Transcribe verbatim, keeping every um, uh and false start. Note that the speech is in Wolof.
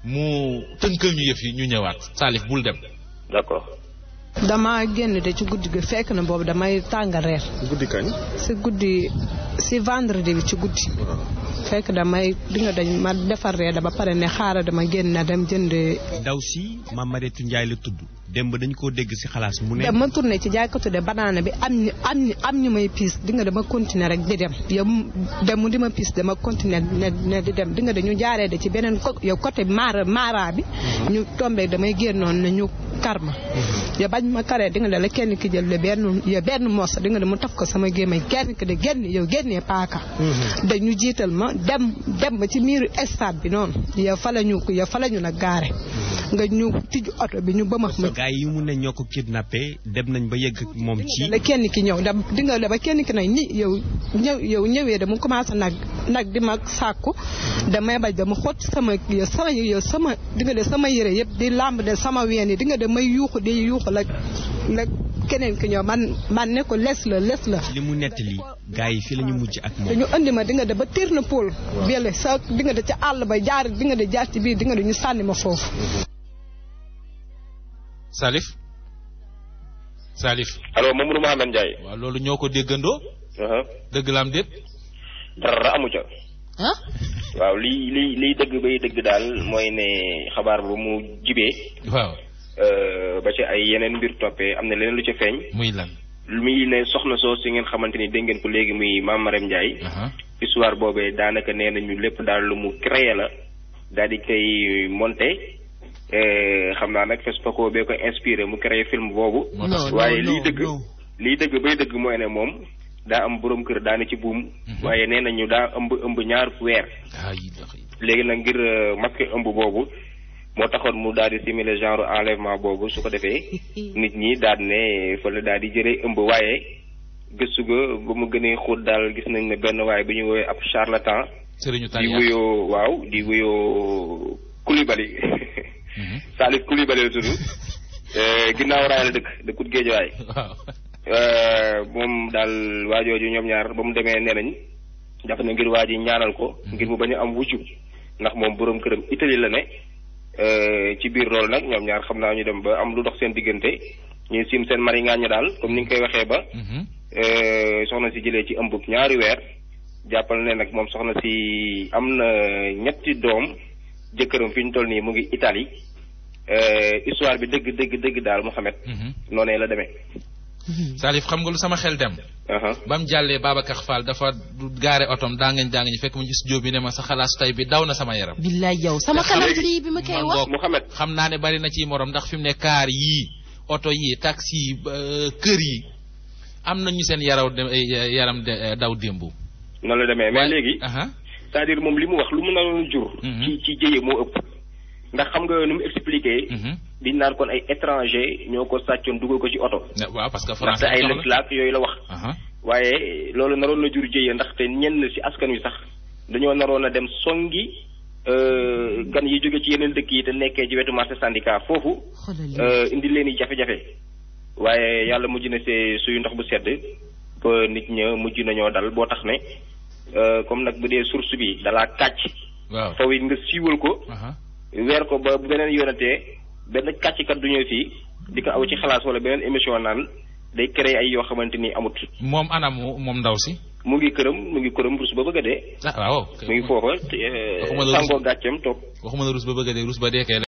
mu tënkal ñu yëf yi ñu ñëwaat Salif bul dem. d'accord. dama génn de ci guddi gi fekk na boobu damay tàngal reer. guddi kañ. si guddi si vendredi bi ci guddi. fekk damay di nga dañ ma defar reer da ba pare ne xaaral dama génn na dem jënd. ndaw si Mame Mariétou Ndiaye la tudd démb dañ koo dégg si xalaas mu ne. dama tourné ci jaaykatu de banaana bi am ñu am ñu am ñu may piis di nga dama continuer rek di dem yow dem mu di ma piis dama continuer ne ne di dem di nga dañu jaaree de ci beneen co yow côté mara mara bi. ñu tombé damay génnoon ne ñu karma. yow bañ ma karee di nga de la kenn ki jël le benn yow benn mos di nga de mu taf ko sama gémmiñ kenn ki de génn yow génnee paaka. dañu jiital ma dem dem ba ci miiru stade bi noonu yow fa la ñu yow fa la ñu nag gaare. nga ñu tijju oto bi ñu bëmax ma. gaa yi mu ne ñoo ko kidnappé dem nañ ba yegg moom ci. la kenn ki ñëw da di nga ba kenn ki nag ni yow ñëw yow ñëwee dama commencé nag nag di ma sàkku damay bañ dama xott sama yow sama yow sama di nga de sama yére yëpp di làmb de sama ween yi di nga de may yuuxu di yuuxu la la keneen ki ñëw man man ne ko les la les la. li mu nettali gaa yi fii la ñu mujj ak moom. dañu andi ma di nga de ba tiir na pool. bele sa di nga de ca àll ba jaar di nga de jaar ci biir di nga de ñu sànni ma foofu. Salif Salif. allo Mamadou Mouhamed Ndiaye. waaw loolu ñoo ko déggandoo. dëgg la am déet. dara amu ca. ah. waaw lii lii liy dëgg bay dëgg daal mooy ne xabaar ba mu jibee. waaw. ba ci ay yeneen mbir toppee am na leneen lu ca feeñ. muy lan. muy ne soxna soo si ngeen xamante ni dégg ngeen ko léegi muy Mame Mariétou Ndiaye. histoire boobee daanaka nee nañu lépp daal lu mu créé la daal di koy monté. xam naa nag Fespaco bee ko inspiré mu créé film boobu. waaye liy dëgg liy dëgg bay dëgg mooy ne moom daa am borom kër daana ci buum. waaye nee nañu daa ëmb ëmb ñaar weer. léegi nag ngir masque ëmb boobu moo taxoon mu daal di simuler genre enlèvement boobu su ko defee nit ñi daal ne fa la daal di jëlee ëmb waaye gëstu ga ba mu gënee xóot daal gis nañ ne benn waaye bu ñu woowee ab charlatan. di wuyoo waaw di wuyoo Coulibaly. Salif Coulibaly la tudd ginnaaw raay la dëkk dëkkut Géejawaay. moom daal waajooju ñoom ñaar ba mu demee nee nañ daf na ngir waa ji ñaanal ko ngir mu bañ a am wujju ndax moom borom këram Italie la ne ci biir loolu nag ñoom ñaar xam naa ñu dem ba am lu dox seen diggante ñuy sim seen mari ngaañu daal comme ni nga koy waxee ba soxna si jëlee ci ëmbub ñaari weer jàppal ne nag moom soxna si am na ñetti doom jëkkëram fi ñu toll nii mu ngi Italie histoire bi dëgg dëgg dëgg daal Mouhamed. noonee la demee. Salif xam nga lu sama xel dem. ba mu jàllee Babacar Fall dafa gaare otom daa ngeen daa ngeen fekk mu gis jóob bi ne ma sa xalaas tay bi daw na sama yaram. billaay yow sama xalaat lii bi ma koy wax. Mouhamed xam naa ne bari na ci morom ndax fi mu ne kaar yii oto yii taxi yi kër yi am nañu seen yaraw yaram daw démb. noonu la demee mais léegi. c'est-à-dire moom li mu wax lu mu naroon jur. ci ci jëye moo ëpp. ndax xam nga nu mu expliqué. diñ naan kon ay étranger ñoo ko sàccoon dugal ko ci oto. waaw parce que français ay lëkkalaa yooyu la wax. waaye loolu naroon na jur jëye ndaxte ñenn ci askan wi sax dañoo naroon a dem songi gan yi jóge ci yeneen dëkk yi te nekkee ci wetu marché syndicat foofu. indi leen i jafe-jafe. waaye yàlla mujj na see suy ndox bu sedd ba nit ña mujj nañoo dal boo tax ne. comme nag bu dee source bi dalaa kàcc. waaw faw it nga siiwal ko. weer ko ba bu beneen yoonatee benn kàcckat du ñëw fii di ko aw ci xalaas wala beneen émission naan day créer ay yoo xamante ni amut. moom anam moom ndaw si. mu ngi këram mu ngi këram rus ba bëgg a dee. ah waaw. mu ngi foofa. sangoo gàcceem toog. waxuma la rus ba bëgg a dee rus ba dee kay